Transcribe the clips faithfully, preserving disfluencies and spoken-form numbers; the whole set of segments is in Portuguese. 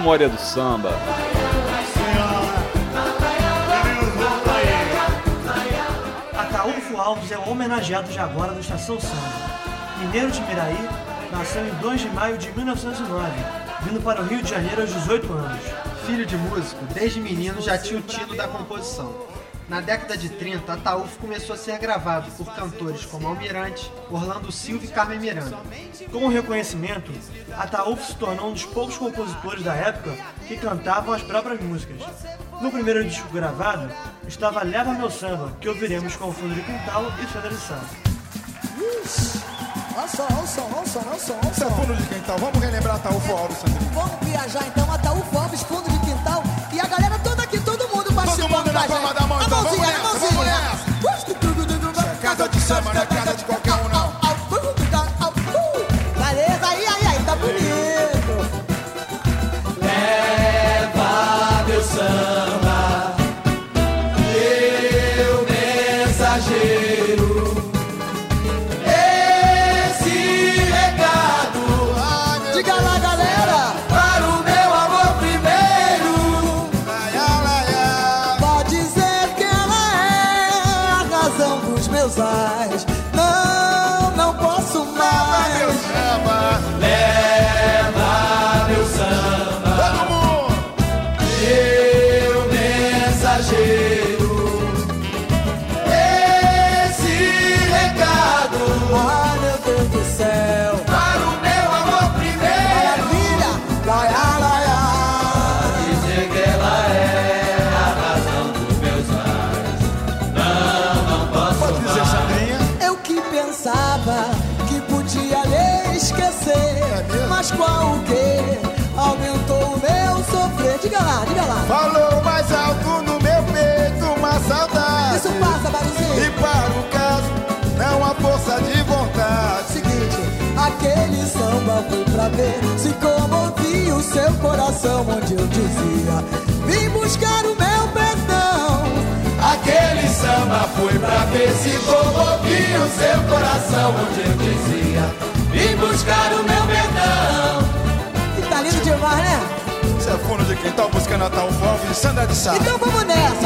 Memória do Samba. Ataúfo Alves é o homenageado de agora do Estação Samba. Mineiro de Miraí, nasceu em dois de maio de mil novecentos e nove, vindo para o Rio de Janeiro aos dezoito anos. Filho de músico, desde menino já tinha o tino da composição. Na década de trinta, Ataúfo começou a ser gravado por cantores como Almirante, Orlando Silva e Carmen Miranda. Como reconhecimento, Ataúfo se tornou um dos poucos compositores da época que cantavam as próprias músicas. No primeiro disco gravado, estava Leva Meu Samba, que ouviremos com o Fundo de Quintal e Cena de Samba. Olha só, olha só, olha só, olha só, olha só. Fundo de Quintal, vamos relembrar Ataúfo Alves, Sandrinho. Vamos viajar então, Ataúfo Alves, Fundo de Quintal, e a galera toda aqui, todo mundo participando. Todo mundo na palma da mão, então vamos nessa, vamos nessa. É casa de samba, não é casa de qualquer um, não. Beleza, aí, aí, aí, tá bonito. Leva meu samba, meu mensageiro. Não, não posso mais. Leva meu samba, leva meu samba, todo mundo. Meu mensageiro, esse recado. Ai, meu Deus do céu, para o meu amor primeiro. Maravilha, laia, laia. Dizer que ela é a razão dos meus males. Não, não posso. Pode dizer, Sandrinha. Eu que pensava que podia lhe esquecer, é mas qual o quê? Aumentou o meu sofrer. Diga lá, diga lá. Falou mais alto no meu peito uma saudade. Isso passa, Baruzinho. E para o caso, não há força de vontade. Seguinte, aquele samba foi pra ver se comovia o seu coração, onde eu dizia: vim buscar o meu perdão. Aquele samba foi pra ver se comovia o seu coração, onde eu dizia: vim buscar o meu perdão. E tá lindo demais, né? Isso é Fundo de Quintal buscando Ataúfo Alves e Sandra de Sá. Então vamos nessa.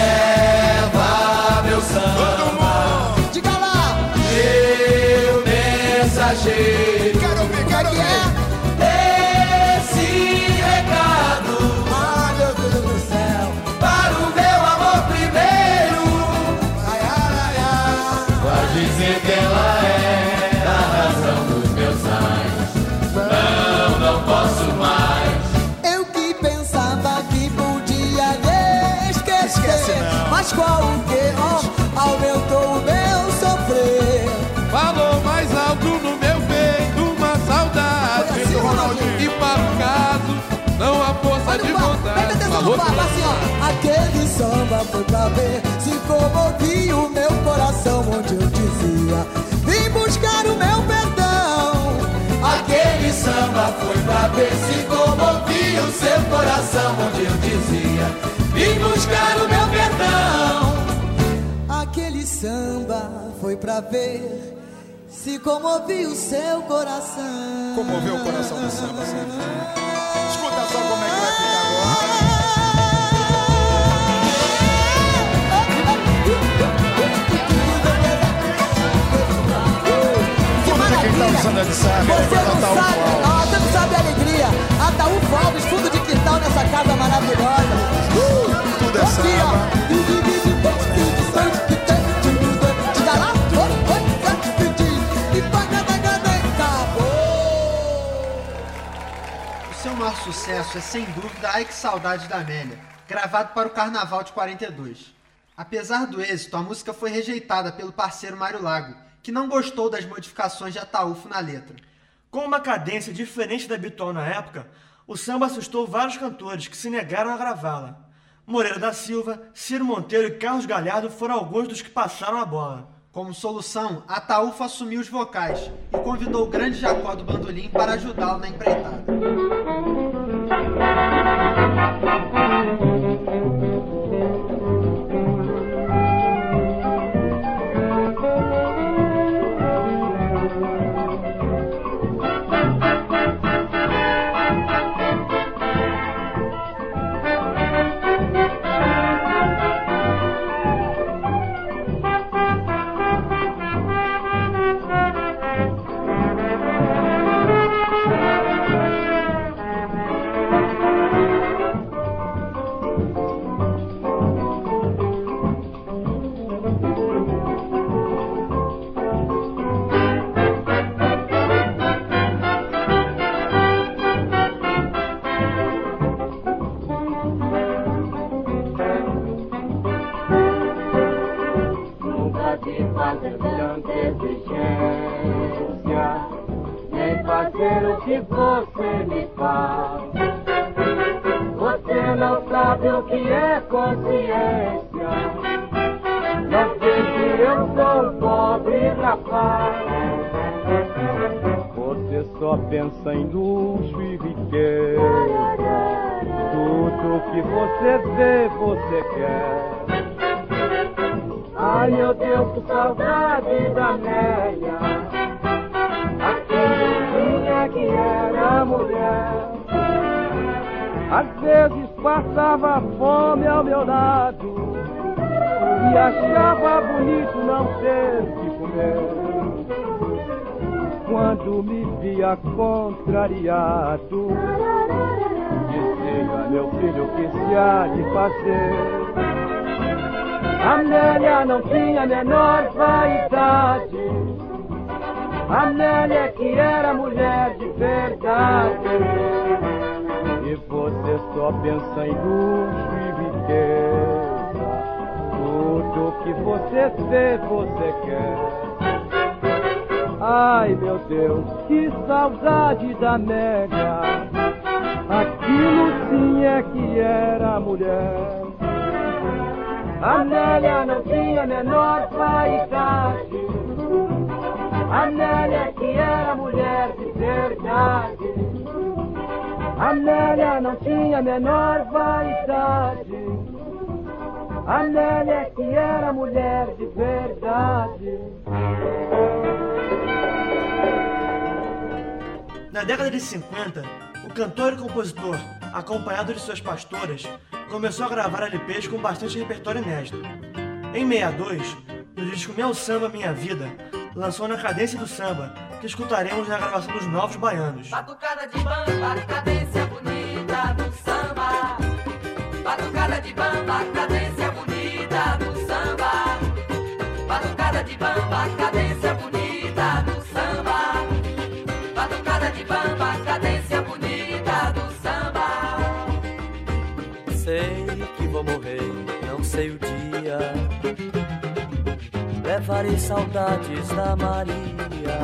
Leva meu samba, todo mundo. Diga lá. Meu mensageiro. Quero ouvir, quero ouvir. É? Esse recado. Ah, meu Deus do céu. Para o meu amor primeiro. Ai, ai, ai. Pode dizer que ela é a razão dos meus sonhos. Não, não posso mais. Eu que pensava que podia lhe esquecer. Esquece não. Mas qual o que? Oh, aumentou o meu sofrer. Falou mais alto no meu peito uma saudade. Olha assim, Ronaldinho. E para o caso, não há força Olha de o papo, vontade. presta atenção no papo, assim ó. Aquele samba foi pra ver se comovia o meu coração, onde eu dizia: vim buscar o meu perdão. Aquele samba foi pra ver se comovia o seu coração, onde eu dizia: vim buscar o meu perdão. Aquele samba foi pra ver se comovia o seu coração. Comoveu o coração do samba, Sandrinha. Escuta só como é que vai ficar agora. Quintal, Sandra de Sá, você não sabe, não, você não sabe a alegria. Ataúfo Alves, Fundo de Quintal nessa casa maravilhosa. Uh, tudo é samba. Diga lá, O seu maior sucesso é sem dúvida Ai Que Saudade da Amélia, gravado para o Carnaval de quarenta e dois. Apesar do êxito, a música foi rejeitada pelo parceiro Mário Lago, que não gostou das modificações de Ataúfo na letra. Com uma cadência diferente da habitual na época, o samba assustou vários cantores que se negaram a gravá-la. Moreira da Silva, Ciro Monteiro e Carlos Galhardo foram alguns dos que passaram a bola. Como solução, Ataúfo assumiu os vocais e convidou o grande Jacó do bandolim para ajudá-lo na empreitada. esquecer o que você me faz. Você não sabe o que é consciência. Não sei que eu sou um pobre rapaz. Você só pensa em luxo e riqueza. Tudo que você vê, você quer. Ai meu Deus, que saudade da Amélia, aquela que era mulher. Às vezes passava fome ao meu lado e achava bonito não ter que comer. Quando me via contrariado, dizia, meu filho, o que se há de fazer? Amélia não tinha a menor vaidade. Amélia que era mulher de verdade. E você só pensa em luxo e riqueza. Tudo que você vê, você quer. Ai meu Deus, que saudade da Amélia. Aquilo sim é que era mulher. Amélia não tinha a menor vaidade. Amélia que era mulher de verdade. Amélia não tinha a menor vaidade. Amélia que era mulher de verdade. Na década de cinquenta, o cantor e compositor, acompanhado de suas pastoras, começou a gravar L Ps com bastante repertório inédito. Em sessenta e dois, no disco Meu Samba Minha Vida, lançou Na Cadência do Samba, que escutaremos na gravação dos Novos Baianos. Batucada de bamba, cadência bonita do samba. Batucada de bamba, cadência bonita do samba. Batucada de bamba, cadência bonita do samba. Batucada de bamba, cadência bonita do samba. Sei que vou morrer, não sei o dia. Levarei saudades da Maria.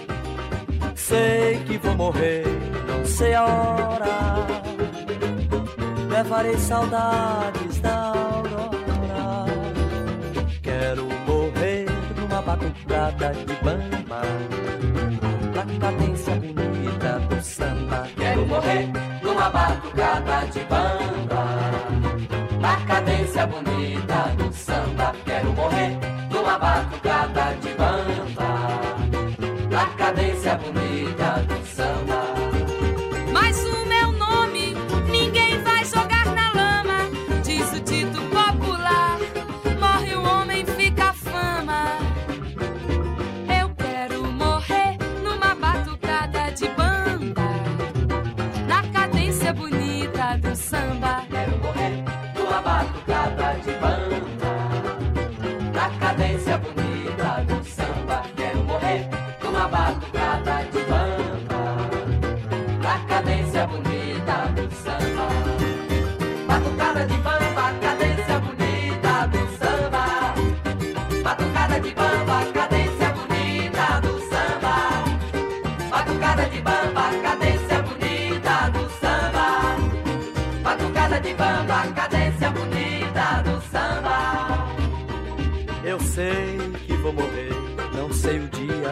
Sei que vou morrer, não sei a hora. Levarei saudades da aurora. Quero morrer numa batucada de bamba, na cadência bonita do samba. Quero morrer numa batucada de bamba, na cadência bonita do samba. Quero morrer numa batucada de bamba, na cadência bonita do samba. Mas o meu nome ninguém vai jogar na lama, diz o dito popular. Morre o homem, fica a fama. Eu quero morrer numa batucada de bamba, na cadência bonita do samba. Quero morrer numa batucada de bamba, na cadência bonita do samba. Quero morrer numa batucada de bamba, na cadência bonita do samba. Batucada de bamba, cadência bonita do samba. Batucada de bamba, cadência bonita do samba. Batucada de bamba, cadência bonita do samba. Batucada de bamba, cadência bonita do samba. Eu sei que vou morrer, não sei o dia.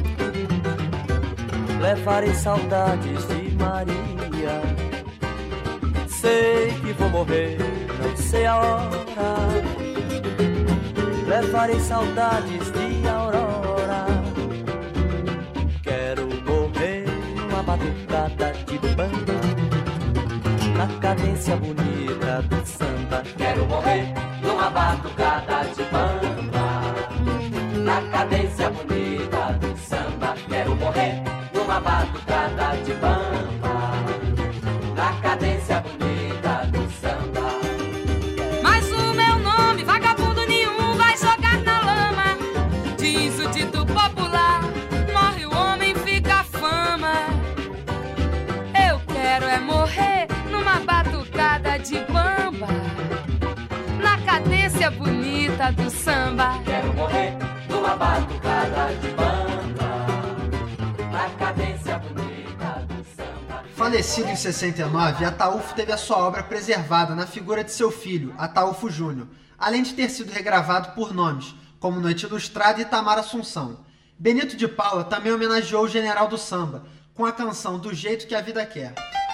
Levarei saudades de Maria. Sei que vou morrer, não sei a hora. Levarei saudades de aurora. Quero morrer numa batucada de bamba, na cadência bonita do samba. Quero morrer numa batucada de bamba, na cadência bonita do samba. Quero morrer numa batucada de bamba, na cadência bonita do samba. Mas o meu nome, vagabundo nenhum, vai jogar na lama, diz o dito popular. Morre o homem, fica a fama. Eu quero é morrer numa batucada de bamba, na cadência bonita do samba. Quero morrer numa batucada de bamba, na cadência bonita. Falecido em sessenta e nove, Ataúfo teve a sua obra preservada na figura de seu filho, Ataúfo Júnior, além de ter sido regravado por nomes, como Noite Ilustrada e Itamar Assunção. Benito de Paula também homenageou o general do samba, com a canção Do Jeito que a Vida Quer.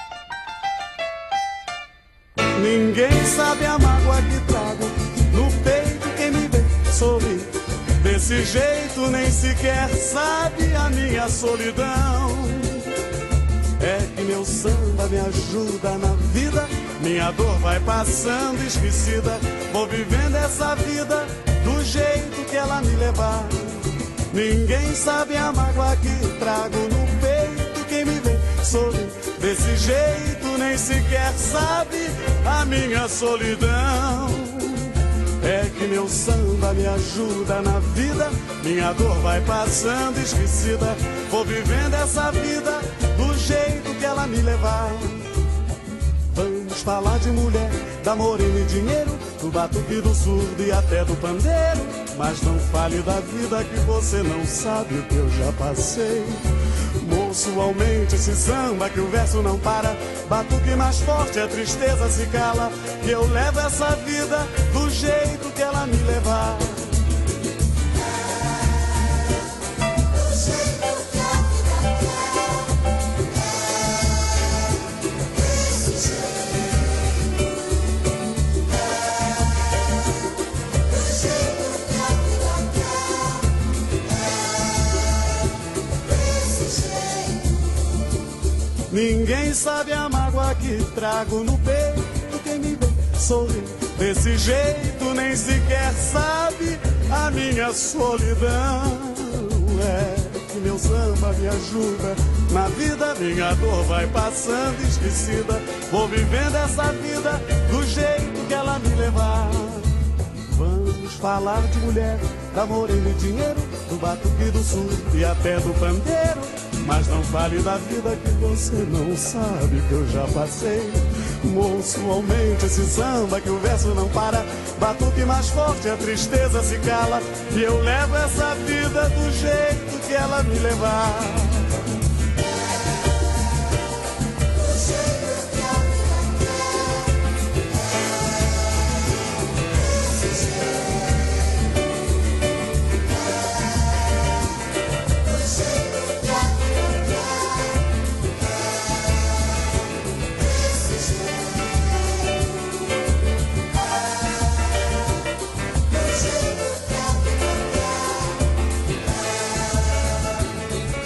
Ninguém sabe a mágoa que trago no peito, quem me vê sorrir desse jeito nem sequer sabe a minha solidão. É que meu samba me ajuda na vida, minha dor vai passando esquecida, vou vivendo essa vida do jeito que ela me levar. Ninguém sabe a mágoa que trago no peito, quem me vê sorrir desse jeito nem sequer sabe a minha solidão. É que meu samba me ajuda na vida, minha dor vai passando esquecida, vou vivendo essa vida do jeito que ela me levar. Vamos falar de mulher, da morena e dinheiro, do batuque, do surdo e até do pandeiro. Mas não fale da vida que você não sabe o que eu já passei. Moço, aumente esse samba que o verso não para, batuque mais forte, a tristeza se cala, que eu levo essa vida do jeito que ela me levar. Ninguém sabe a mágoa que trago no peito, quem me vê sorrir desse jeito nem sequer sabe a minha solidão. É que meu samba me ajuda na vida, minha dor vai passando esquecida, vou vivendo essa vida do jeito que ela me levar. Vamos falar de mulher, da morena e dinheiro, do batuque, do surdo e até do pandeiro. Mas não fale da vida que você não sabe que eu já passei. Moço, aumente esse samba que o verso não para, batuque mais forte, a tristeza se cala, e eu levo essa vida do jeito que ela me levar.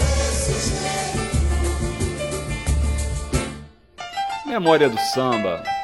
Memória do Samba.